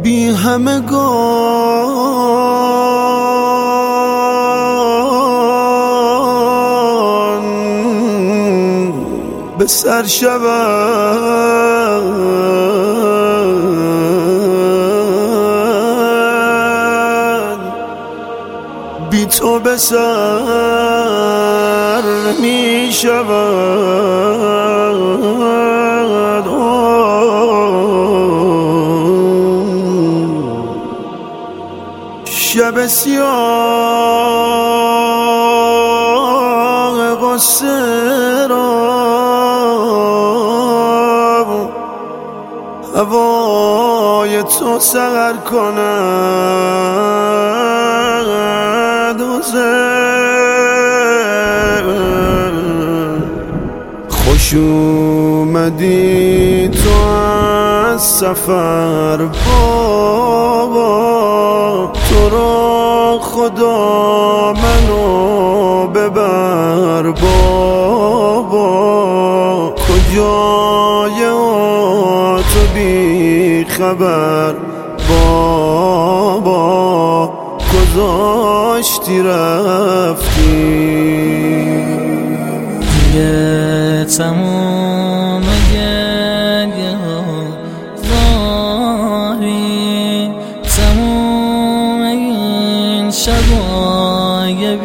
بی همگان به سر شود، بی تو به سر می شود. شب سیاه غصه را هوای تو سحر کند. خوش اومدی تو از سفر بابا، تو را خدا منو ببر بابا. کجای تو بی خبر بابا، گذاشتی رفتی. دیگه تموم گریه ها زاری، تموم این شبای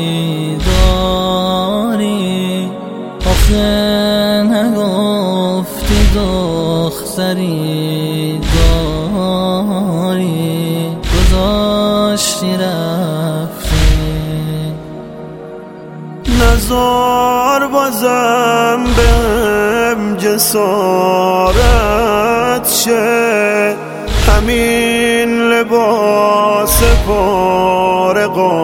بیداری. آخه نگفتی دختری داری، گذاشتی رفتی. نزار بازم بهم جسارت شه، همین لباس پاره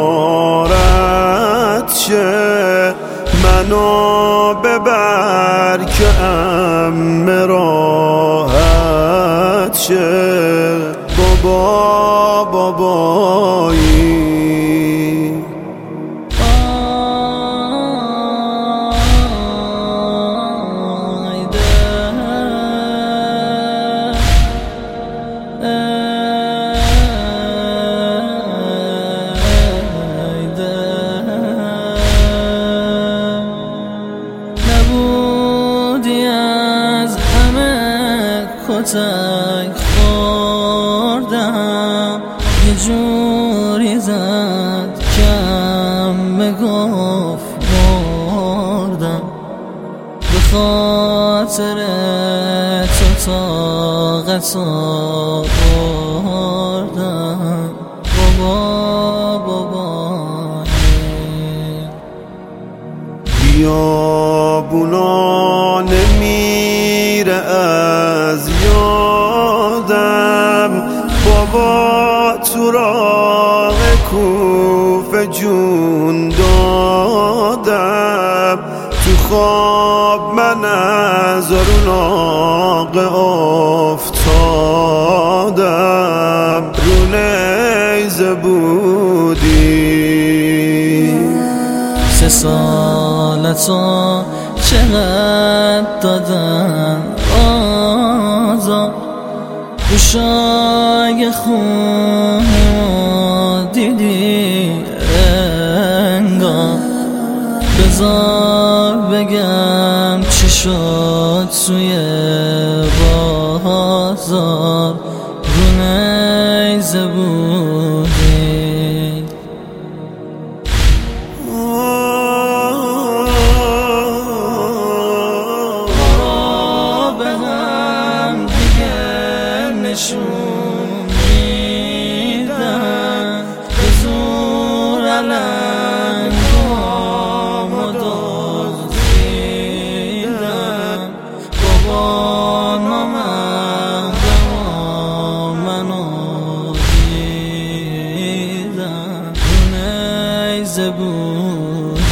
غارت شه. منو ببر که ام راحت شه. بابا بابایی کتک خوردم، یه جوری زد کم بگفت مردم. به خاطر تو طاقتو بردم. بابا بابایی بیابونا نمیره از یادم بابا، تو راه کوفه جون دادم. تو خواب من از اون آقه افتادم، رو نیزه بودی. 3 سال تو چقدر دادن آزار، گوشای خونمو دیدی انگار. بذار بگم چی شد توی بازار، رو نیزه بودی. نشون میدن به زور علنگامو دزدیدن. بابا نامردم منو دیدن، رو نیزه بودی.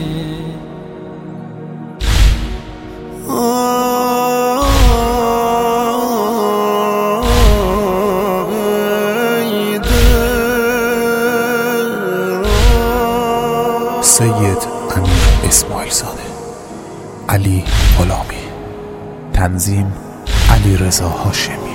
سید امیر اسماعیل زاده، علی غلامی، تنظیم علیرضا هاشمی.